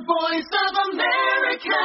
voice of America.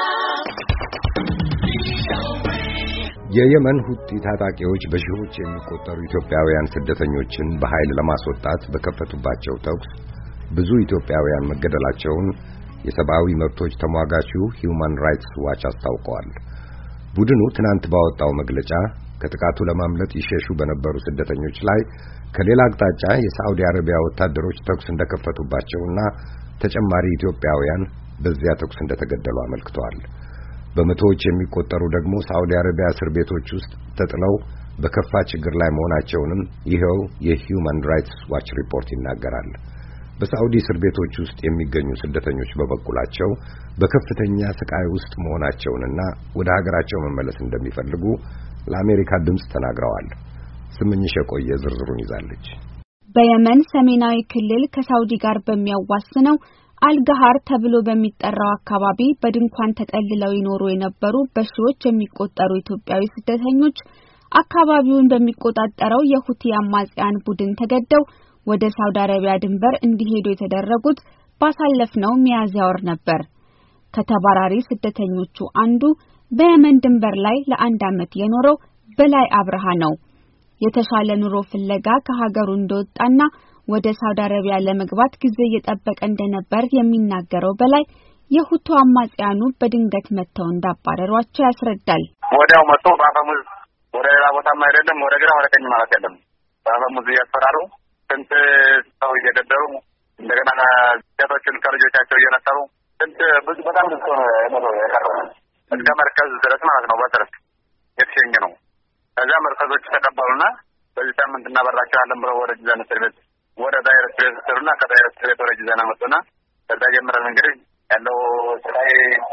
የየመን ሁቲ ታጣቂዎች በሺዎች የሚቆጠሩ ኢትዮጵያውያን ስደተኞችን በኃይል ለማስወጣት በከፈቱባቸው ተኩስ ብዙ ኢትዮጵያውያን መገደላቸውን የሰብአዊ መብቶች ተሟጋቹ ሂዩማን ራይትስ ዋች አስታውቀዋል። ቡድኑ ትናንት ባወጣው መግለጫ ከጥቃቱ ለማምለጥ ይሸሹ በነበሩ ስደተኞች ላይ ከሌላ አቅጣጫ የሳዑዲ አረቢያ ወታደሮች ተኩስ እንደከፈቱባቸውና ተጨማሪ ኢትዮጵያውያን በዚያ ተኩስ እንደተገደሉ አመልክተዋል። በመቶዎች የሚቆጠሩ ደግሞ ሳዑዲ አረቢያ እስር ቤቶች ውስጥ ተጥለው በከፋ ችግር ላይ መሆናቸውንም ይኸው የሂዩማን ራይትስ ዋች ሪፖርት ይናገራል። በሳዑዲ እስር ቤቶች ውስጥ የሚገኙ ስደተኞች በበኩላቸው በከፍተኛ ስቃይ ውስጥ መሆናቸውንና ወደ ሀገራቸው መመለስ እንደሚፈልጉ ለአሜሪካ ድምጽ ተናግረዋል። ስምኝሽ የቆየ ዝርዝሩን ይዛለች። በየመን ሰሜናዊ ክልል ከሳዑዲ ጋር በሚያዋስነው አልጋሃር ተብሎ በሚጠራው አካባቢ በድንኳን ተጠልለው ይኖሩ የነበሩ በሺዎች የሚቆጠሩ ኢትዮጵያዊ ስደተኞች አካባቢውን በሚቆጣጠረው የሁቲ አማጽያን ቡድን ተገደው ወደ ሳውዲ አረቢያ ድንበር እንዲሄዱ የተደረጉት ባሳለፍነው ሚያዝያ ወር ነበር። ከተባራሪ ስደተኞቹ አንዱ በየመን ድንበር ላይ ለአንድ ዓመት የኖረው በላይ አብርሃ ነው። የተሻለ ኑሮ ፍለጋ ከሀገሩ እንደወጣና ወደ ሳውዲ አረቢያ ለመግባት ጊዜ እየጠበቀ እንደነበር የሚናገረው በላይ የሁቱ አማጽያኑ በድንገት መተው እንዳባረሯቸው ያስረዳል። ወዲያው መጥቶ በአፈሙዝ ወደ ሌላ ቦታም አይደለም ወደ ግራ ወደ ቀኝ ማለት አይደለም በአፈሙዝ እያስፈራሩ ስንት ሰው እየገደሉ እንደገና ሴቶችን ከልጆቻቸው እየነጠሉ ስንት ብዙ በጣም ብዙ ነው የቀረው እስከ መርከዝ ድረስ ማለት ነው። በትረፍ የተሸኘ ነው። ከዛ መርከዞች ተቀበሉና በዚህ ሳምንት እናበራቸዋለን ብለው ወደ ጂዛን እስር ቤት ወደ ዳይሬክት ቤት ተሩና ከዳይሬክት ቤት ወደ ጂዛን መጡና ከዛ ጀምረን እንግዲህ ያለው ስራይ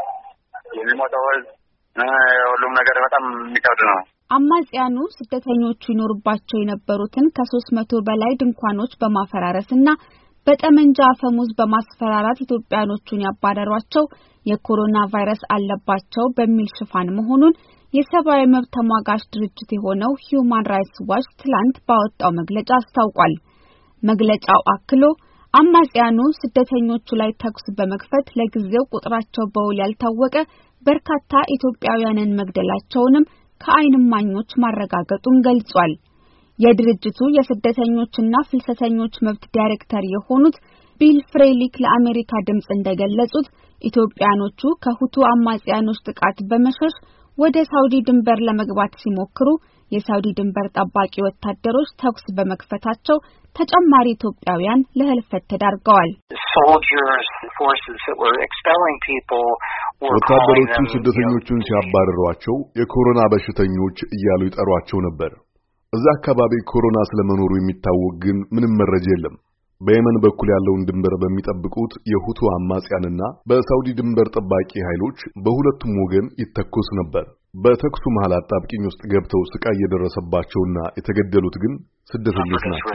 የሚሞተው ሁሉም ነገር በጣም የሚከብድ ነው። አማጽያኑ ስደተኞቹ ይኖርባቸው የነበሩትን ከ300 በላይ ድንኳኖች በማፈራረስና በጠመንጃ አፈሙዝ በማስፈራራት ኢትዮጵያኖቹን ያባረሯቸው የኮሮና ቫይረስ አለባቸው በሚል ሽፋን መሆኑን የሰብአዊ መብት ተሟጋች ድርጅት የሆነው ሂዩማን ራይትስ ዋች ትላንት ባወጣው መግለጫ አስታውቋል። መግለጫው አክሎ አማጽያኑ ስደተኞቹ ላይ ተኩስ በመክፈት ለጊዜው ቁጥራቸው በውል ያልታወቀ በርካታ ኢትዮጵያውያንን መግደላቸውንም ከዓይን እማኞች ማረጋገጡን ገልጿል። የድርጅቱ የስደተኞችና ፍልሰተኞች መብት ዳይሬክተር የሆኑት ቢል ፍሬሊክ ለአሜሪካ ድምጽ እንደገለጹት ኢትዮጵያኖቹ ከሁቱ አማጽያኖች ጥቃት በመሸሽ ወደ ሳውዲ ድንበር ለመግባት ሲሞክሩ የሳውዲ ድንበር ጠባቂ ወታደሮች ተኩስ በመክፈታቸው ተጨማሪ ኢትዮጵያውያን ለህልፈት ተዳርገዋል። ወታደሮቹ ስደተኞቹን ሲያባረሯቸው የኮሮና በሽተኞች እያሉ ይጠሯቸው ነበር። እዛ አካባቢ ኮሮና ስለመኖሩ የሚታወቅ ግን ምንም መረጃ የለም። በየመን በኩል ያለውን ድንበር በሚጠብቁት የሁቱ አማጽያንና በሳውዲ ድንበር ጠባቂ ኃይሎች በሁለቱም ወገን ይተኮስ ነበር። በተኩሱ መሃል አጣብቂኝ ውስጥ ገብተው ስቃይ የደረሰባቸውና የተገደሉት ግን ስደተኞች ናቸው።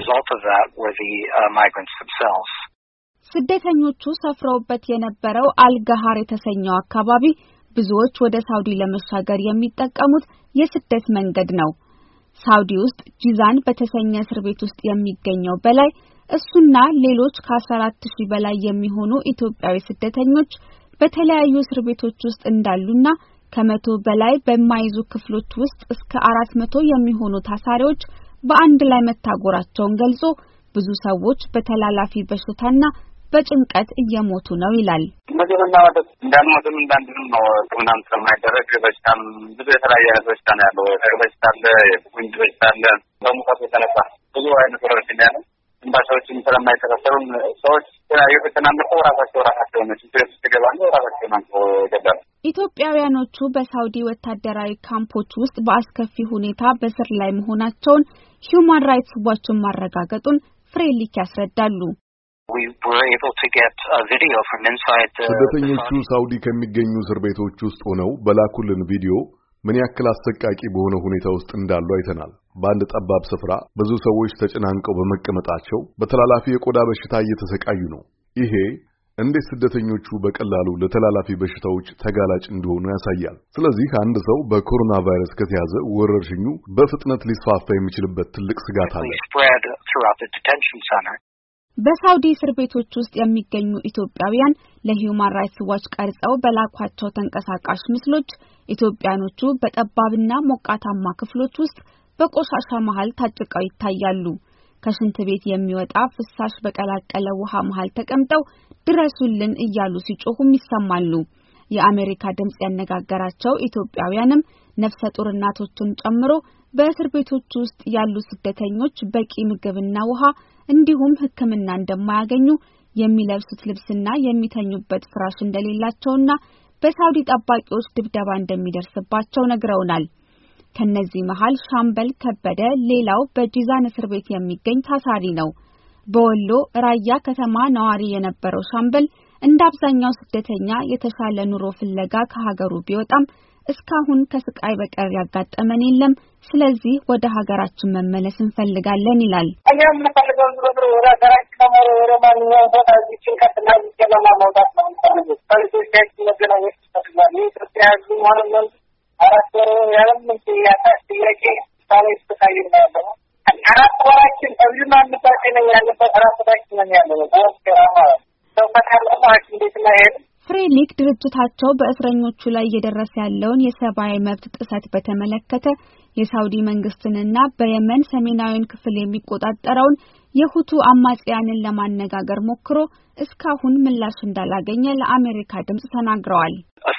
ስደተኞቹ ሰፍረውበት የነበረው አልጋሃር የተሰኘው አካባቢ ብዙዎች ወደ ሳውዲ ለመሻገር የሚጠቀሙት የስደት መንገድ ነው። ሳውዲ ውስጥ ጂዛን በተሰኘ እስር ቤት ውስጥ የሚገኘው በላይ እሱና ሌሎች ከ14000 በላይ የሚሆኑ ኢትዮጵያዊ ስደተኞች በተለያዩ እስር ቤቶች ውስጥ እንዳሉና ከ100 በላይ በማይዙ ክፍሎች ውስጥ እስከ 400 የሚሆኑ ታሳሪዎች በአንድ ላይ መታጎራቸውን ገልጾ ብዙ ሰዎች በተላላፊ በሽታና በጭንቀት እየሞቱ ነው ይላል። መጀመሪያ ማለት እንዳንሞትም እንዳንድንም ነው ምናምን ስለማይደረግ በሽታም ብዙ የተለያየ አይነት በሽታ ነው ያለው። በሽታ አለ፣ የጉንጅ በሽታ አለ። በሙቀት የተነሳ ብዙ አይነት ወረርሽኝ ነው ያለው። ባሻዎችን ስለማይተከተሉ ሰዎች የተናነቁ ራሳቸው ነው ሲገባሉ ራሳቸው ነው ይገባሉ። ኢትዮጵያውያኖቹ በሳውዲ ወታደራዊ ካምፖች ውስጥ በአስከፊ ሁኔታ በስር ላይ መሆናቸውን ሂዩማን ራይትስ ዋችን ማረጋገጡን ፍሬሊክ ያስረዳሉ። ስደተኞቹ ሳውዲ ከሚገኙ እስር ቤቶች ውስጥ ሆነው በላኩልን ቪዲዮ ምን ያክል አሰቃቂ በሆነ ሁኔታ ውስጥ እንዳሉ አይተናል። በአንድ ጠባብ ስፍራ ብዙ ሰዎች ተጨናንቀው በመቀመጣቸው በተላላፊ የቆዳ በሽታ እየተሰቃዩ ነው። ይሄ እንዴት ስደተኞቹ በቀላሉ ለተላላፊ በሽታዎች ተጋላጭ እንደሆኑ ያሳያል። ስለዚህ አንድ ሰው በኮሮና ቫይረስ ከተያዘ ወረርሽኙ በፍጥነት ሊስፋፋ የሚችልበት ትልቅ ስጋት አለ። በሳውዲ እስር ቤቶች ውስጥ የሚገኙ ኢትዮጵያውያን ለሂውማን ራይትስ ዋች ቀርጸው በላኳቸው ተንቀሳቃሽ ምስሎች ኢትዮጵያኖቹ በጠባብና ሞቃታማ ክፍሎች ውስጥ በቆሻሻ መሃል ታጭቀው ይታያሉ። ከሽንት ቤት የሚወጣ ፍሳሽ በቀላቀለ ውሃ መሃል ተቀምጠው ድረሱልን እያሉ ሲጮሁም ይሰማሉ። የአሜሪካ ድምጽ ያነጋገራቸው ኢትዮጵያውያንም ነፍሰ ጡር እናቶችን ጨምሮ በእስር ቤቶች ውስጥ ያሉ ስደተኞች በቂ ምግብና ውሃ እንዲሁም ሕክምና እንደማያገኙ የሚለብሱት ልብስና የሚተኙበት ፍራሽ እንደሌላቸውና በሳውዲ ጠባቂዎች ድብደባ እንደሚደርስባቸው ነግረውናል። ከነዚህ መሃል ሻምበል ከበደ ሌላው በጂዛን እስር ቤት የሚገኝ ታሳሪ ነው። በወሎ ራያ ከተማ ነዋሪ የነበረው ሻምበል እንደ አብዛኛው ስደተኛ የተሻለ ኑሮ ፍለጋ ከሀገሩ ቢወጣም እስካሁን ከስቃይ በቀር ያጋጠመን የለም። ስለዚህ ወደ ሀገራችን መመለስ እንፈልጋለን ይላል። እኛም እንፈልገው ዝሮ ወደ ሀገራችን ወደ ማንኛውም ቦታ እዚችን ከተማ ይገባና መውጣት ነው የምንፈልገው። ከልጆቻችን መገናኘት ይፈልጋል። የኢትዮጵያ ሕዝብ ማለት ነው አራት ወር ያለም ጥያቄ ሳሌ ተሳይ ነው ያለው። አራት ወራችን እዚህ ማንባችን ያለበት አራት ወራችን ነው ያለው። ወስከራማ ሰው መካከላችን እንዴት ነው ያለው? ፍሬሊክ ድርጅታቸው በእስረኞቹ ላይ እየደረሰ ያለውን የሰብአዊ መብት ጥሰት በተመለከተ የሳውዲ መንግስትንና በየመን ሰሜናዊን ክፍል የሚቆጣጠረውን የሁቱ አማጽያንን ለማነጋገር ሞክሮ እስካሁን ምላሽ እንዳላገኘ ለአሜሪካ ድምጽ ተናግረዋል።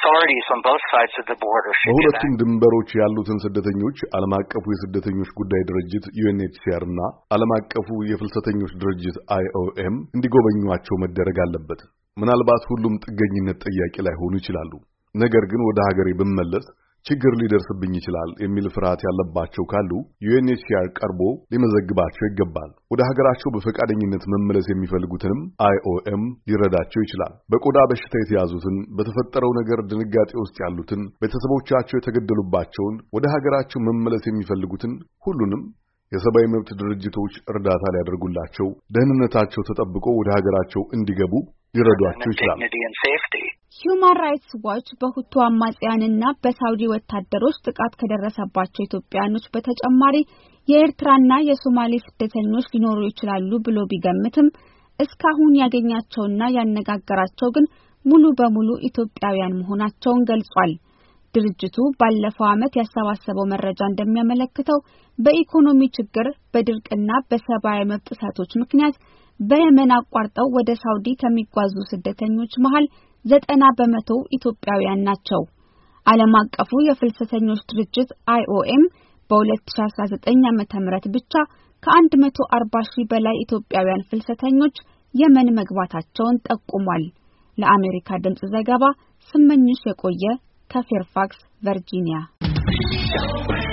በሁለቱም ድንበሮች ያሉትን ስደተኞች ዓለም አቀፉ የስደተኞች ጉዳይ ድርጅት UNHCR እና ዓለም አቀፉ የፍልሰተኞች ድርጅት IOM እንዲጎበኟቸው መደረግ አለበት። ምናልባት ሁሉም ጥገኝነት ጠያቂ ላይ ሆኑ ይችላሉ። ነገር ግን ወደ ሀገሬ ብመለስ ችግር ሊደርስብኝ ይችላል የሚል ፍርሃት ያለባቸው ካሉ UNHCR ቀርቦ ሊመዘግባቸው ይገባል። ወደ ሀገራቸው በፈቃደኝነት መመለስ የሚፈልጉትንም IOM ሊረዳቸው ይችላል። በቆዳ በሽታ የተያዙትን፣ በተፈጠረው ነገር ድንጋጤ ውስጥ ያሉትን፣ ቤተሰቦቻቸው የተገደሉባቸውን፣ ወደ ሀገራቸው መመለስ የሚፈልጉትን ሁሉንም የሰብአዊ መብት ድርጅቶች እርዳታ ሊያደርጉላቸው፣ ደህንነታቸው ተጠብቆ ወደ ሀገራቸው እንዲገቡ ሊረዷቸው ይችላል። ሂውማን ራይትስ ዋች በሁቱ አማጽያንና በሳውዲ ወታደሮች ጥቃት ከደረሰባቸው ኢትዮጵያኖች በተጨማሪ የኤርትራና የሶማሌ ስደተኞች ሊኖሩ ይችላሉ ብሎ ቢገምትም እስካሁን ያገኛቸውና ያነጋገራቸው ግን ሙሉ በሙሉ ኢትዮጵያውያን መሆናቸውን ገልጿል። ድርጅቱ ባለፈው ዓመት ያሰባሰበው መረጃ እንደሚያመለክተው በኢኮኖሚ ችግር፣ በድርቅና በሰብአዊ መብት ጥሰቶች ምክንያት በየመን አቋርጠው ወደ ሳውዲ ከሚጓዙ ስደተኞች መሃል 90% ኢትዮጵያውያን ናቸው። ዓለም አቀፉ የፍልሰተኞች ድርጅት IOM በ2019 ዓ.ም ብቻ ከ140,000 በላይ ኢትዮጵያውያን ፍልሰተኞች የመን መግባታቸውን ጠቁሟል። ለአሜሪካ ድምጽ ዘገባ ስመኝሽ የቆየ ከፌርፋክስ ቨርጂኒያ